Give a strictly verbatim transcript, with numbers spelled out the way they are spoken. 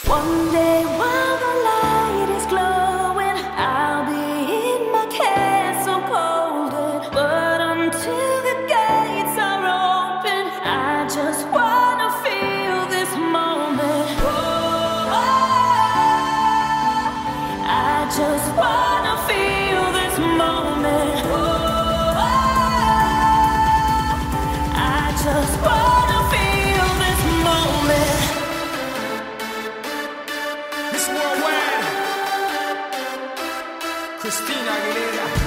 One day while the light is glowing, I'll be in my castle golden. But until the gates are open, I just wanna feel this moment. Oh, I just wanna feel this moment. Oh, I just wanna feel this moment. Miss Worldwide, Christina Aguilera.